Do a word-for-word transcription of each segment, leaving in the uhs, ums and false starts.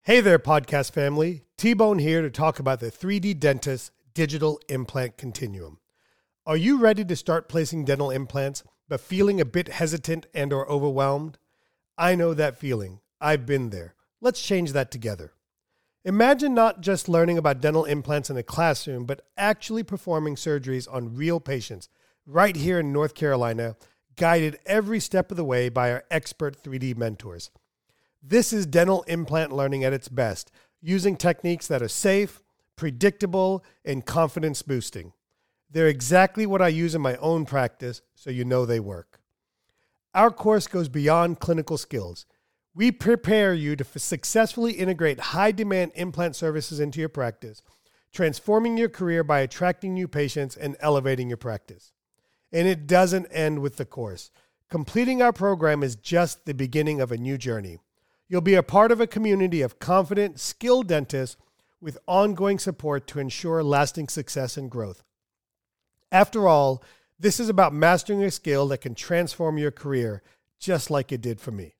Hey there, podcast family. T-Bone here to talk about the three D Dentist Digital Implant Continuum. Are you ready to start placing dental implants, but feeling a bit hesitant and or overwhelmed? I know that feeling. I've been there. Let's change that together. Imagine not just learning about dental implants in a classroom, but actually performing surgeries on real patients right here in North Carolina, guided every step of the way by our expert three D mentors. This is dental implant learning at its best, using techniques that are safe, predictable, and confidence boosting. They're exactly what I use in my own practice, so you know they work. Our course goes beyond clinical skills. We prepare you to f- successfully integrate high-demand implant services into your practice, transforming your career by attracting new patients and elevating your practice. And it doesn't end with the course. Completing our program is just the beginning of a new journey. You'll be a part of a community of confident, skilled dentists with ongoing support to ensure lasting success and growth. After all, this is about mastering a skill that can transform your career, just like it did for me.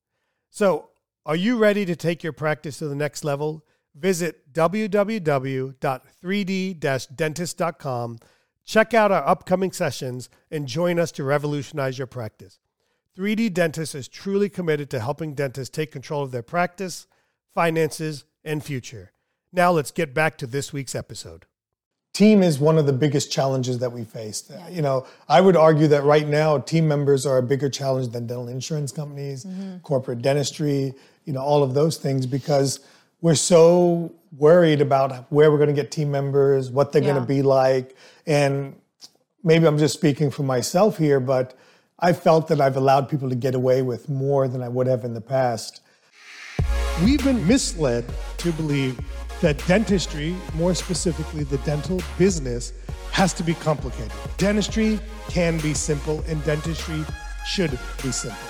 So, are you ready to take your practice to the next level? Visit w w w dot three d dash dentist dot com, check out our upcoming sessions, and join us to revolutionize your practice. three D Dentist is truly committed to helping dentists take control of their practice, finances, and future. Now let's get back to this week's episode. Team is one of the biggest challenges that we faced. Yeah. You know, I would argue that right now team members are a bigger challenge than dental insurance companies, mm-hmm. corporate dentistry, you know, all of those things, because we're so worried about where we're going to get team members, what they're yeah. going to be like. And maybe I'm just speaking for myself here, but I felt that I've allowed people to get away with more than I would have in the past. We've been misled to believe that dentistry, more specifically the dental business, has to be complicated. Dentistry can be simple, and dentistry should be simple.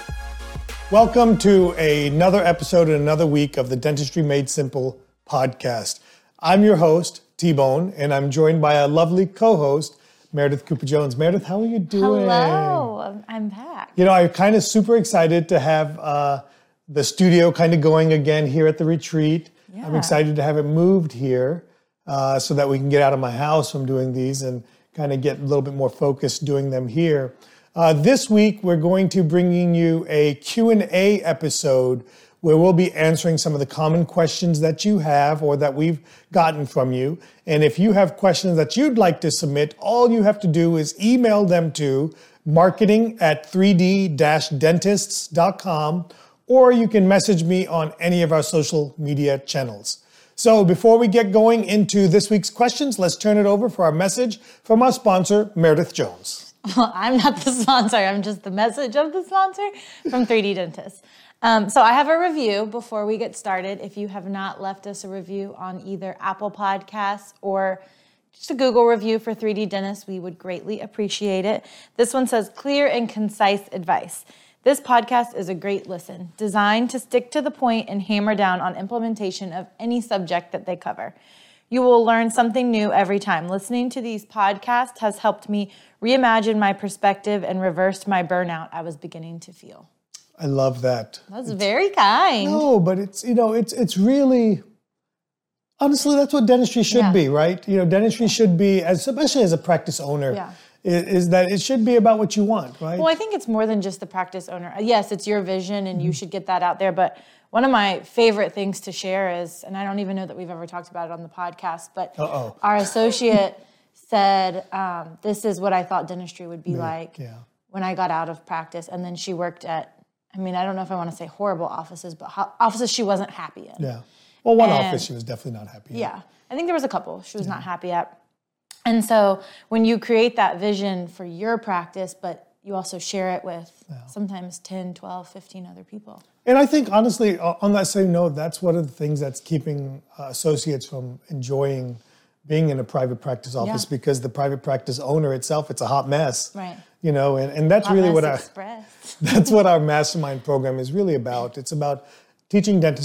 Welcome to another episode and another week of the Dentistry Made Simple podcast. I'm your host, T-Bone, and I'm joined by a lovely co-host, Meredith Cooper-Jones. Meredith, how are you doing? Hello, I'm back. You know, I'm kind of super excited to have uh, the studio kind of going again here at the retreat. Yeah. I'm excited to have it moved here uh, so that we can get out of my house from doing these and kind of get a little bit more focused doing them here. Uh, this week, we're going to bringing you a Q and A episode where we'll be answering some of the common questions that you have or that we've gotten from you. And if you have questions that you'd like to submit, all you have to do is email them to marketing at three d dash dentists dot com, or you can message me on any of our social media channels. So before we get going into this week's questions, let's turn it over for our message from our sponsor, Meredith Jones. Well, I'm not the sponsor. I'm just the message of the sponsor from three D Dentist. Um, so I have a review before we get started. If you have not left us a review on either Apple Podcasts or just a Google review for three D Dentist, we would greatly appreciate it. This one says, clear and concise advice. This podcast is a great listen, designed to stick to the point and hammer down on implementation of any subject that they cover. You will learn something new every time. Listening to these podcasts has helped me reimagine my perspective and reversed my burnout I was beginning to feel. I love that. That's it's, very kind. No, but it's, you know, it's it's really, honestly, that's what dentistry should yeah. be, right? You know, dentistry should be, as especially as a practice owner, yeah. is, is that it should be about what you want, right? Well, I think it's more than just the practice owner. Yes, it's your vision and mm-hmm. you should get that out there. But one of my favorite things to share is, and I don't even know that we've ever talked about it on the podcast, but Uh-oh. our associate said, um, this is what I thought dentistry would be yeah. like yeah. when I got out of practice. And then she worked at, I mean, I don't know if I want to say horrible offices, but ho- offices she wasn't happy in. Yeah. Well, one and, office she was definitely not happy in. Yeah. I think there was a couple she was yeah. not happy at. And so when you create that vision for your practice, but you also share it with yeah. sometimes ten, twelve, fifteen other people. And I think, honestly, on that same note, that's one of the things that's keeping uh, associates from enjoying being in a private practice office yeah. because the private practice owner itself, it's a hot mess. Right. You know, and, and that's hot really mess what our express. that's what our mastermind program is really about. It's about teaching dentists to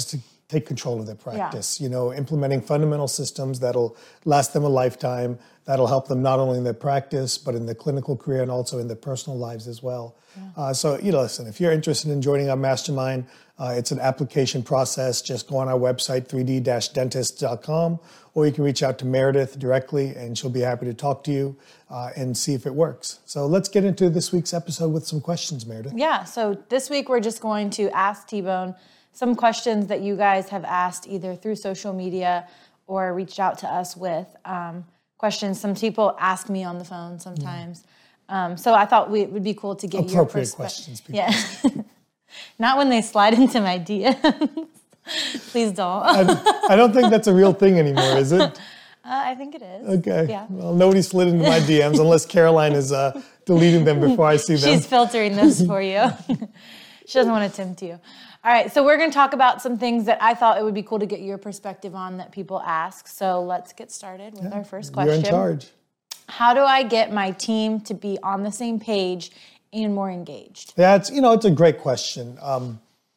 take control of their practice, yeah. you know, implementing fundamental systems that'll last them a lifetime, that'll help them not only in their practice, but in their clinical career and also in their personal lives as well. Yeah. Uh, so, you know, listen, if you're interested in joining our mastermind, uh, it's an application process. Just go on our website, three D dentist dot com, or you can reach out to Meredith directly and she'll be happy to talk to you uh, and see if it works. So let's get into this week's episode with some questions, Meredith. Yeah, so this week we're just going to ask T-Bone some questions that you guys have asked either through social media or reached out to us with. Um, questions. Some people ask me on the phone sometimes. Yeah. Um, so I thought we, it would be cool to get your appropriate questions. People. Yeah. Not when they slide into my D Ms. Please don't. I, I don't think that's a real thing animore, is it? Uh, I think it is. Okay. Yeah. Well, nobody slid into my D Ms unless Caroline is uh, deleting them before I see them. She's filtering those for you. She doesn't want to tempt you. All right, so we're going to talk about some things that I thought it would be cool to get your perspective on that people ask. So let's get started with yeah, our first question. You're in charge. How do I get my team to be on the same page and more engaged? Yeah, it's, you know, it's a great question. Um,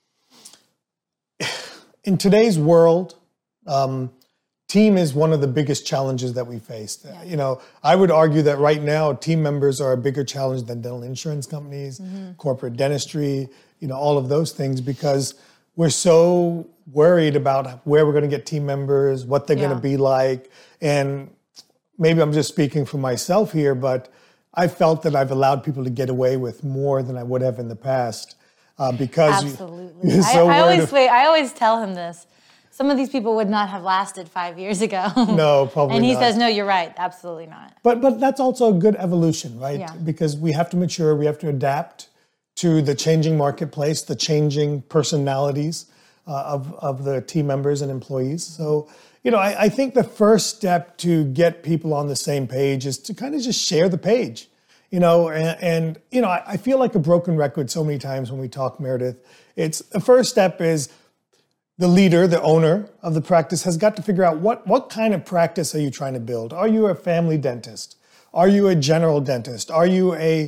in today's world, um, team is one of the biggest challenges that we face. Yeah. You know, I would argue that right now, team members are a bigger challenge than dental insurance companies, mm-hmm. corporate dentistry, you know, all of those things, because we're so worried about where we're going to get team members, what they're yeah. going to be like. And maybe I'm just speaking for myself here, but I felt that I've allowed people to get away with more than I would have in the past uh, because Absolutely. You, you're so I, I always of, wait, I always tell him this. Some of these people would not have lasted five years ago. No, probably not. And he not. says, no, you're right. Absolutely not. But but that's also a good evolution, right? Yeah. Because we have to mature, we have to adapt to the changing marketplace, the changing personalities uh, of, of the team members and employees. So, you know, I, I think the first step to get people on the same page is to kind of just share the page, you know, and, and you know, I, I feel like a broken record so many times when we talk, Meredith. It's the first step is the leader, the owner of the practice has got to figure out what, what kind of practice are you trying to build? Are you a family dentist? Are you a general dentist? Are you a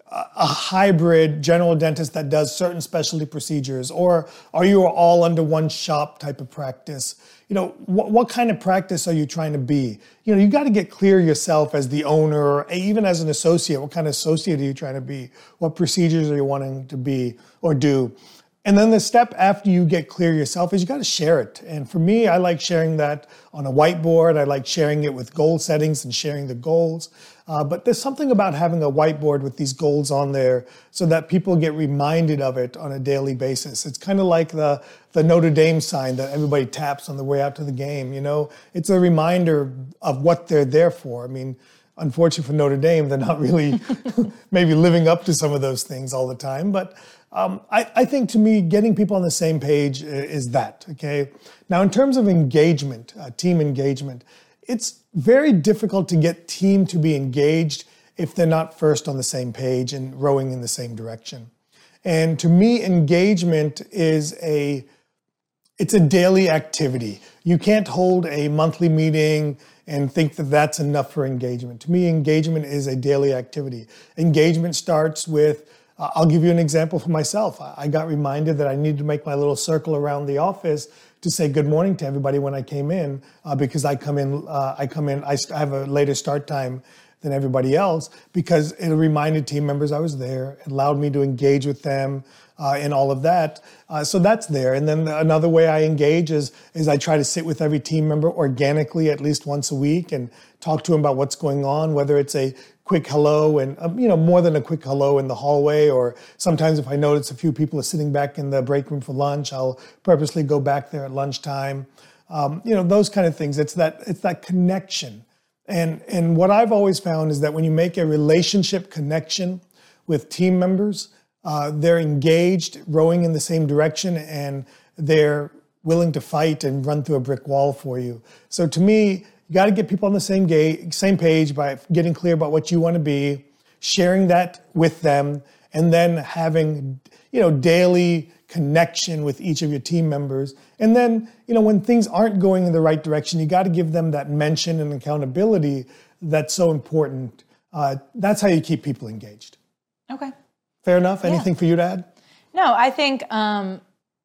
a hybrid general dentist that does certain specialty procedures? Or are you all under one shop type of practice? You know, what, what kind of practice are you trying to be? You know, you got to get clear yourself as the owner, or even as an associate. What kind of associate are you trying to be? What procedures are you wanting to be or do? And then the step after you get clear yourself is you got to share it. And for me, I like sharing that on a whiteboard. I like sharing it with goal settings and sharing the goals. Uh, but there's something about having a whiteboard with these goals on there so that people get reminded of it on a daily basis. It's kind of like the, the Notre Dame sign that everybody taps on the way out to the game. You know, it's a reminder of what they're there for. I mean, unfortunately for Notre Dame, they're not really maybe living up to some of those things all the time. But um, I, I think to me, getting people on the same page is that, okay? Now, in terms of engagement, uh, team engagement, it's very difficult to get team to be engaged if they're not first on the same page and rowing in the same direction. And to me, engagement is a, it's a daily activity. You can't hold a monthly meeting and think that that's enough for engagement. To me, engagement is a daily activity. Engagement starts with, uh, I'll give you an example for myself. I got reminded that I needed to make my little circle around the office to say good morning to everybody when I came in, uh, because I come in, uh, I come in, I have a later start time than everybody else, because it reminded team members I was there. It allowed me to engage with them uh, and all of that. Uh, so that's there. And then another way I engage is, is I try to sit with every team member organically at least once a week and talk to them about what's going on, whether it's a quick hello and, um, you know, more than a quick hello in the hallway, or sometimes if I notice a few people are sitting back in the break room for lunch, I'll purposely go back there at lunchtime. Um, you know, those kind of things. It's that, it's that connection. And, and what I've always found is that when you make a relationship connection with team members, uh, they're engaged, rowing in the same direction, and they're willing to fight and run through a brick wall for you. So to me, you got to get people on the same ga- same page by getting clear about what you want to be, sharing that with them, and then having, you know, daily connection with each of your team members. And then, you know, when things aren't going in the right direction, you got to give them that mention and accountability that's so important. Uh, that's how you keep people engaged. Okay. Fair enough? Yeah. Anything for you to add? No, I think um,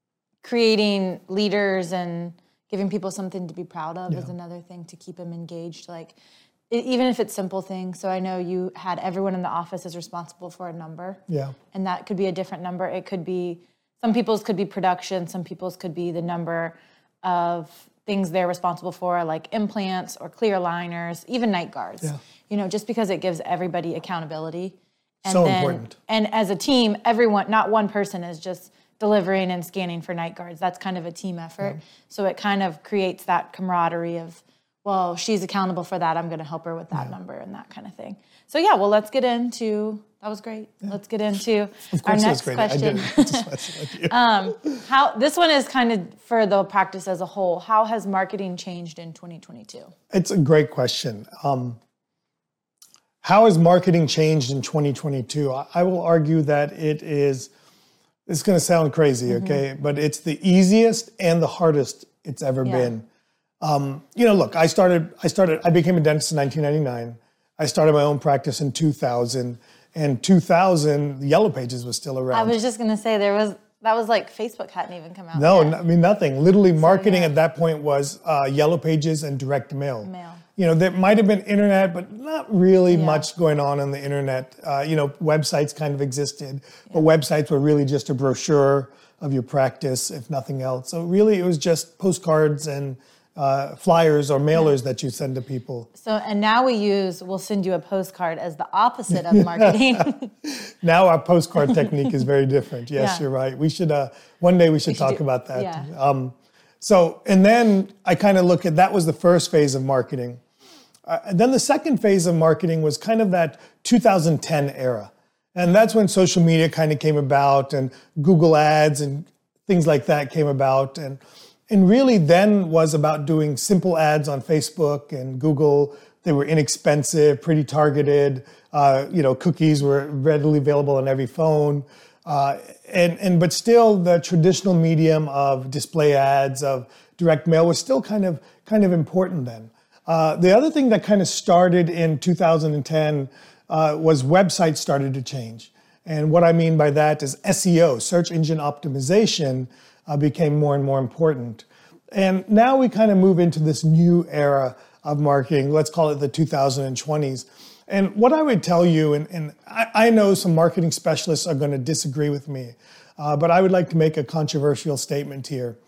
creating leaders and giving people something to be proud of Yeah. is another thing to keep them engaged. Like, e- even if it's simple things. So I know you had everyone in the office is responsible for a number. Yeah. And that could be a different number. It could be, some people's could be production, some people's could be the number of things they're responsible for, like implants or clear aligners, even night guards. Yeah. You know, just because it gives everybody accountability. And So then, important. And as a team, everyone, not one person is just delivering and scanning for night guards. That's kind of a team effort. Yeah. So it kind of creates that camaraderie of, well, she's accountable for that. I'm going to help her with that Yeah. number and that kind of thing. So yeah, well, let's get into, that was great. Yeah. Let's get into Of our course, next that's great. question. I did. Just messing with you. um, how, this one is kind of for the practice as a whole. How has marketing changed in twenty twenty-two? It's a great question. Um, how has marketing changed in twenty twenty-two? I, I will argue that it is, it's going to sound crazy, Mm-hmm. okay? But it's the easiest and the hardest it's ever Yeah. been. Um, you know, look, I started, I started, I became a dentist in nineteen ninety-nine. I started my own practice in two thousand. And two thousand, the Yellow Pages was still around. I was just going to say there was, that was like Facebook hadn't even come out No, yet. I mean, nothing. Literally, marketing yeah. at that point was uh, Yellow Pages and direct mail. Mail. You know, there might have been internet, but not really Yeah. much going on on the internet. Uh, you know, websites kind of existed, but websites were really just a brochure of your practice, if nothing else. So really, it was just postcards and uh, flyers or mailers that you send to people. So, and now we use, we'll send you a postcard as the opposite of marketing. Now our postcard technique is very different. Yes, Yeah. you're right. We should, uh, one day we should should talk do- about that. yeah. Um, so, and then I kind of look at, that was the first phase of marketing. Uh, and then the second phase of marketing was kind of that two thousand ten era. And that's when social media kind of came about and Google ads and things like that came about. And, and really then was about doing simple ads on Facebook and Google. They were inexpensive, pretty targeted. Uh, you know, cookies were readily available on every phone. Uh, and, and but still the traditional medium of display ads, of direct mail was still kind of kind of important then. Uh, the other thing that kind of started in two thousand ten uh, was websites started to change. And what I mean by that is S E O, search engine optimization, uh, became more and more important. And now we kind of move into this new era of marketing. Let's call it the two thousand twenties. And what I would tell you, and, and I, I know some marketing specialists are going to disagree with me, uh, but I would like to make a controversial statement here.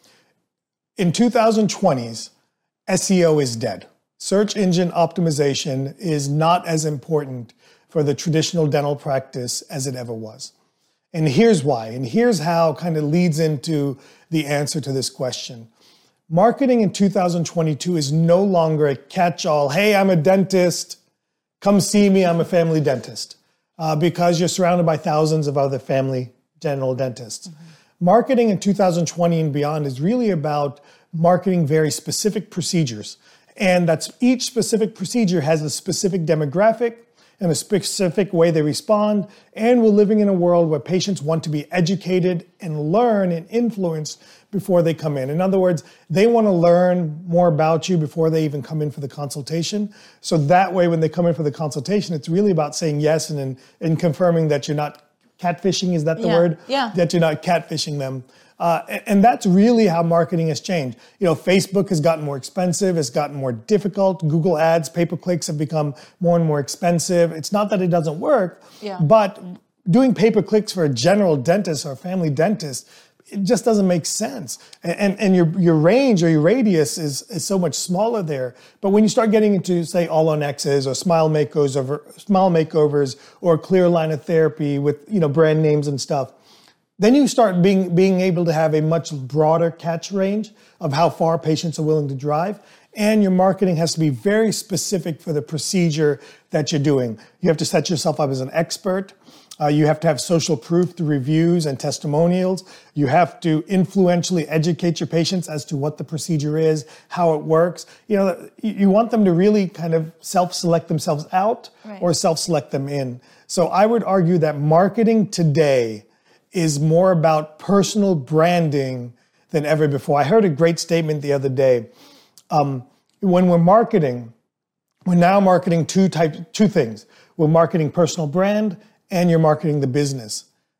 In two thousand twenties, S E O is dead. Search engine optimization is not as important for the traditional dental practice as it ever was. And here's why, and here's how kind of leads into the answer to this question. Marketing in two thousand twenty-two is no longer a catch-all, hey, I'm a dentist, come see me, I'm a family dentist, uh, because you're surrounded by thousands of other family dental dentists. Mm-hmm. Marketing in two thousand twenty and beyond is really about marketing very specific procedures. And that's each specific procedure has a specific demographic and a specific way they respond. And we're living in a world where patients want to be educated and learn and influenced before they come in. In other words, they want to learn more about you before they even come in for the consultation. So that way, when they come in for the consultation, it's really about saying yes and, and confirming that you're not catfishing. Is that the Yeah, word? yeah. That you're not catfishing them. Uh, and, and that's really how marketing has changed. You know, Facebook has gotten more expensive. It's gotten more difficult. Google ads, pay-per-clicks have become more and more expensive. It's not that it doesn't work, Yeah. but doing pay-per-clicks for a general dentist or a family dentist, it just doesn't make sense. And, and, and your, your range or your radius is, is so much smaller there. But when you start getting into, say, all-on-X's or smile makeovers, or smile makeovers or clear line of therapy with, you know, brand names and stuff, then you start being, being able to have a much broader catch range of how far patients are willing to drive. And your marketing has to be very specific for the procedure that you're doing. You have to set yourself up as an expert. Uh, you have to have social proof through reviews and testimonials. You have to influentially educate your patients as to what the procedure is, how it works. You know, you want them to really kind of self-select themselves out Right. or self-select them in. So I would argue that marketing today is more about personal branding than ever before. I heard a great statement the other day. Um, when we're marketing, we're now marketing two types, two things. We're marketing personal brand and you're marketing the business.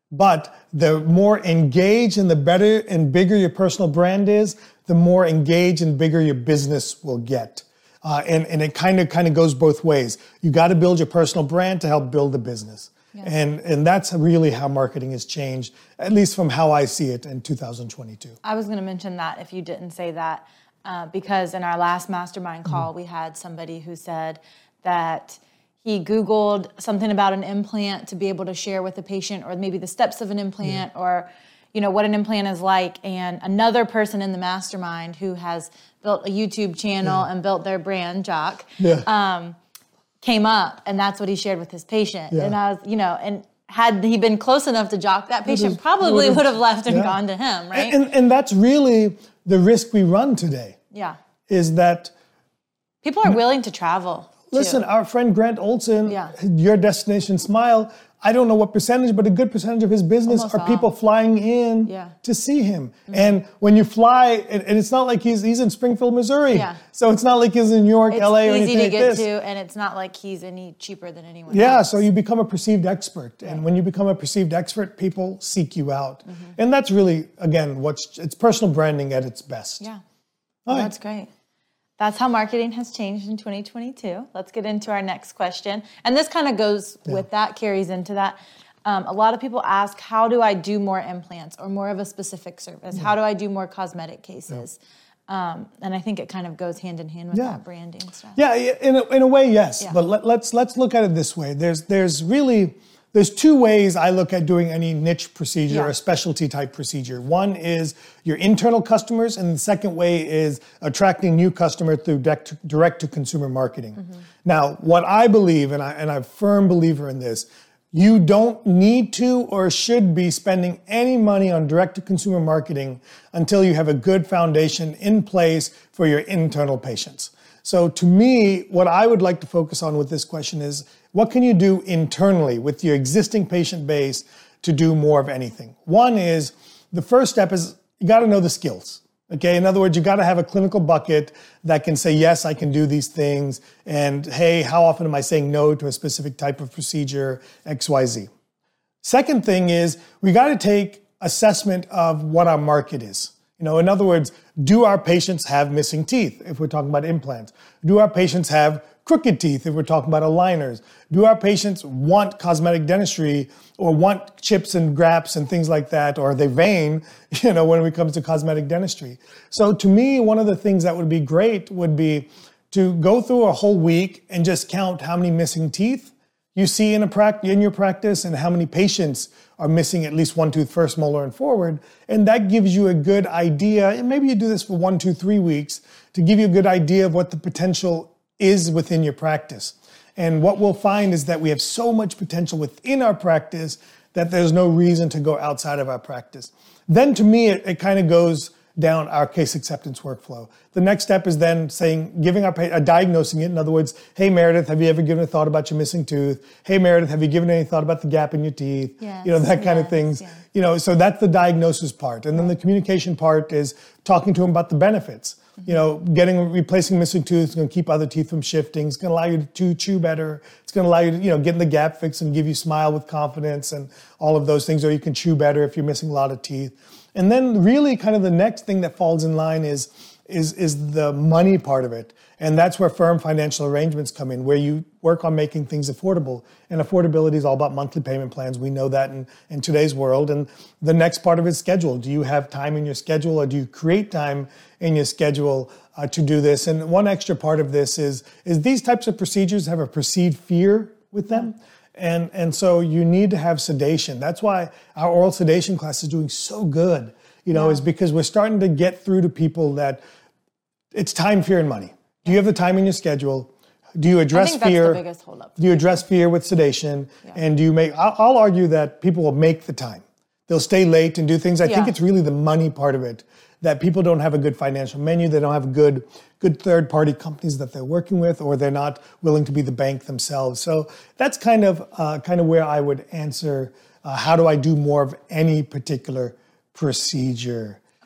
But the more engaged and the better and bigger your personal brand is, the more engaged and bigger your business will get. Uh, and, and it kind of kind of goes both ways. You got to build your personal brand to help build the business. Yeah. And, and that's really how marketing has changed, at least from how I see it in two thousand twenty-two. I was going to mention that if you didn't say that, uh, because in our last mastermind call, mm-hmm. we had somebody who said that he Googled something about an implant to be able to share with the patient, or maybe the steps of an implant, yeah. or you know what an implant is like. And another person in the mastermind who has built a YouTube channel yeah. and built their brand, Jock, yeah. um, came up, and that's what he shared with his patient. Yeah. And I was, you know, and had he been close enough to Jock, that patient is, probably would have left and yeah. gone to him, right? And, and and that's really the risk we run today. Yeah, is that people are willing to travel. Listen, too. Our friend Grant Olson, yeah. Your Destination Smile, I don't know what percentage, but a good percentage of his business Almost are all. people flying in yeah. to see him. Mm-hmm. And when you fly, and, and it's not like he's he's in Springfield, Missouri. Yeah. So it's not like he's in New York, it's L A, or anything like this. It's easy to get to, and it's not like he's any cheaper than anyone yeah, else. So you become a perceived expert. Yeah. And when you become a perceived expert, people seek you out. Mm-hmm. And that's really, again, what's it's personal branding at its best. Yeah, well, right. That's great. That's how marketing has changed in twenty twenty-two. Let's get into our next question. And this kind of goes yeah. with that, carries into that. Um, a lot of people ask, how do I do more implants or more of a specific service? Yeah. How do I do more cosmetic cases? Yeah. Um, and I think it kind of goes hand in hand with yeah. that branding stuff. Yeah, in a, in a way, yes. Yeah. But let, let's let's look at it this way. There's there's really There's two ways I look at doing any niche procedure yeah. or specialty type procedure. One is your internal customers, and the second way is attracting new customers through direct, direct to consumer marketing. Mm-hmm. Now, what I believe, and, I, and I'm a firm believer in this, you don't need to or should be spending any money on direct to consumer marketing until you have a good foundation in place for your internal patients. So to me, what I would like to focus on with this question is, what can you do internally with your existing patient base to do more of anything? One is, the first step is you got to know the skills. Okay, in other words, you got to have a clinical bucket that can say, yes, I can do these things. And hey, how often am I saying no to a specific type of procedure, X Y Z? Second thing is, we got to take assessment of what our market is. You know, in other words, do our patients have missing teeth if we're talking about implants? Do our patients have crooked teeth if we're talking about aligners? Do our patients want cosmetic dentistry or want chips and graps and things like that? Or are they vain, you know, when it comes to cosmetic dentistry? So to me, one of the things that would be great would be to go through a whole week and just count how many missing teeth you see in a practice, in your practice, and how many patients are missing at least one tooth, first molar and forward. And that gives you a good idea, and maybe you do this for one, two, three weeks, to give you a good idea of what the potential is within your practice. And what we'll find is that we have so much potential within our practice that there's no reason to go outside of our practice. Then to me, it, it kind of goes down our case acceptance workflow. The next step is then saying, giving our patient, uh, diagnosing it. In other words, hey Meredith, have you ever given a thought about your missing tooth? Hey Meredith, have you given any thought about the gap in your teeth? Yes, you know, that kind yes, of things. yes. You know, so that's the diagnosis part. And then the communication part is talking to them about the benefits. You know, getting, replacing missing tooth is going to keep other teeth from shifting. It's going to allow you to chew better. It's going to allow you to, you know, get in the gap fix and give you smile with confidence and all of those things. Or you can chew better if you're missing a lot of teeth. And then really kind of the next thing that falls in line is, is, is the money part of it. And that's where firm financial arrangements come in, where you work on making things affordable. And affordability is all about monthly payment plans. We know that in, in today's world. And the next part of it is schedule. Do you have time in your schedule, or do you create time in your schedule uh, to do this? And one extra part of this is, is these types of procedures have a perceived fear with them. And, and so you need to have sedation. That's why our oral sedation class is doing so good, you know, yeah. is because we're starting to get through to people that it's time, fear, and money. Do you have the time in your schedule? Do you address I think that's fear? the biggest holdup. Do you address fear with sedation? Yeah. And do you make, I'll, I'll argue that people will make the time. They'll stay late and do things. I yeah. think it's really the money part of it, that people don't have a good financial menu. They don't have good, good third-party companies that they're working with, or they're not willing to be the bank themselves. So that's kind of, uh, kind of where I would answer, uh, how do I do more of any particular procedure? Okay.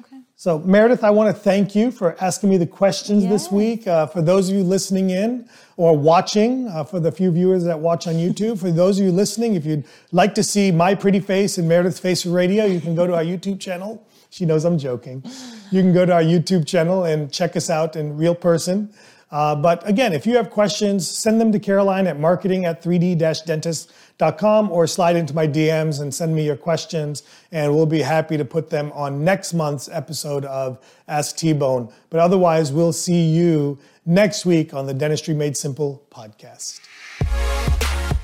So Meredith, I want to thank you for asking me the questions Yes. this week. Uh, for those of you listening in or watching, uh, for the few viewers that watch on YouTube, for those of you listening, if you'd like to see my pretty face and Meredith's face for radio, you can go to our YouTube channel. She knows I'm joking. You can go to our YouTube channel and check us out in real person. Uh, but again, if you have questions, send them to Caroline at marketing at three D dentist dot com or slide into my D Ms and send me your questions, and we'll be happy to put them on next month's episode of Ask T-Bone. But otherwise, we'll see you next week on the Dentistry Made Simple podcast.